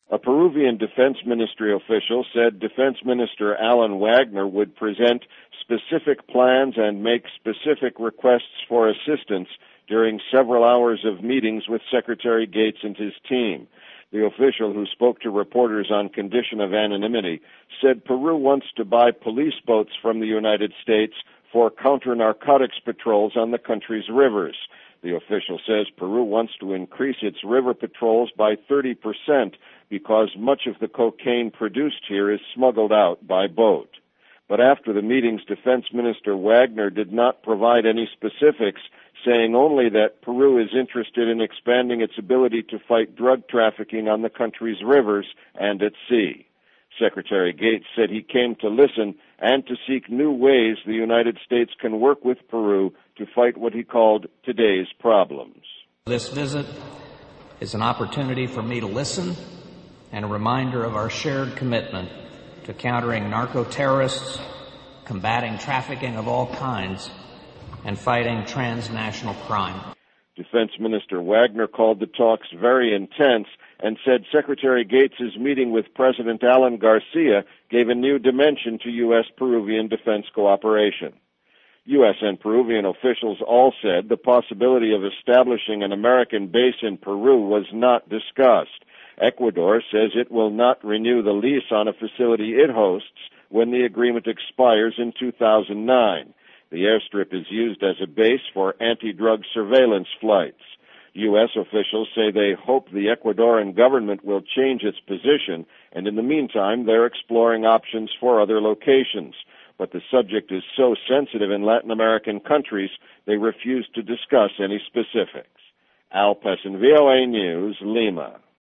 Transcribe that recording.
A Peruvian Defense Ministry official said Defense Minister Alan Wagner would present specific plans and make specific requests for assistance during several hours of meetings with Secretary Gates and his team. The official, who spoke to reporters on condition of anonymity, said Peru wants to buy police boats from the United States for counter-narcotics patrols on the country's rivers. The official says Peru wants to increase its river patrols by 30% because much of the cocaine produced here is smuggled out by boat. But after the meetings, Defense Minister Wagner did not provide any specifics, saying only that Peru is interested in expanding its ability to fight drug trafficking on the country's rivers and at sea. Secretary Gates said he came to listen and to seek new ways the United States can work with Peru to fight what he called today's problems. This visit is an opportunity for me to listen and a reminder of our shared commitment to countering narco-terrorists, combating trafficking of all kinds, and fighting transnational crime. Defense Minister Wagner called the talks very intense and said Secretary Gates' meeting with President Alan Garcia gave a new dimension to U.S.-Peruvian defense cooperation. U.S. and Peruvian officials all said the possibility of establishing an American base in Peru was not discussed. Ecuador says it will not renew the lease on a facility it hosts when the agreement expires in 2009. The airstrip is used as a base for anti-drug surveillance flights. U.S. officials say they hope the Ecuadorian government will change its position, and in the meantime, they're exploring options for other locations. But the subject is so sensitive in Latin American countries, they refuse to discuss any specifics. Al Pessin, VOA News, Lima.